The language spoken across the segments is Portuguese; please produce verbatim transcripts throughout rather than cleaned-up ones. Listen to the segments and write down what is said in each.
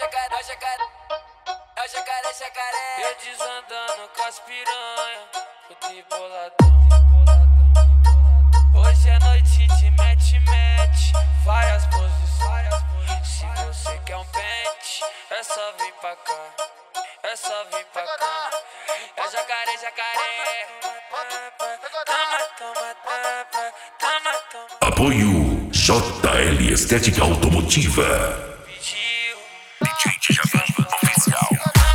jacaré, jacaré, é jacaré, jacaré. Eu desandando com as piranha, puta e boladão. Hoje é noite de match-match, várias posições. Se você quer um pente, é só vir pra cá, é só vir pra cá. É jacaré, jacaré. Toma, toma, toma, toma, toma. Apoio J L Estética Automotiva. Pediu. D J Djavan Oficial.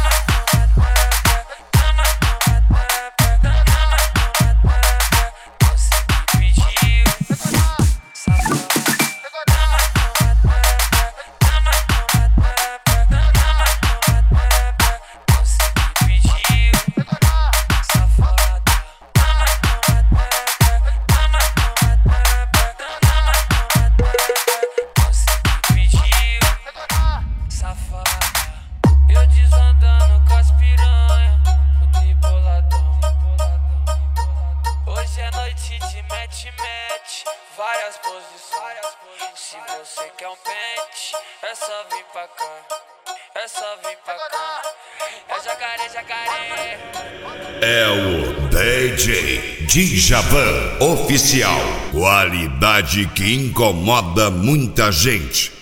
Eu desandando com as piranha, puta e boladão. Hoje é noite de match-match, várias posições. Se você quer um pente, é só vir pra cá, é só vir pra cá. É jacaré, jacaré. É o D J Djavan Oficial. Qualidade que incomoda muita gente.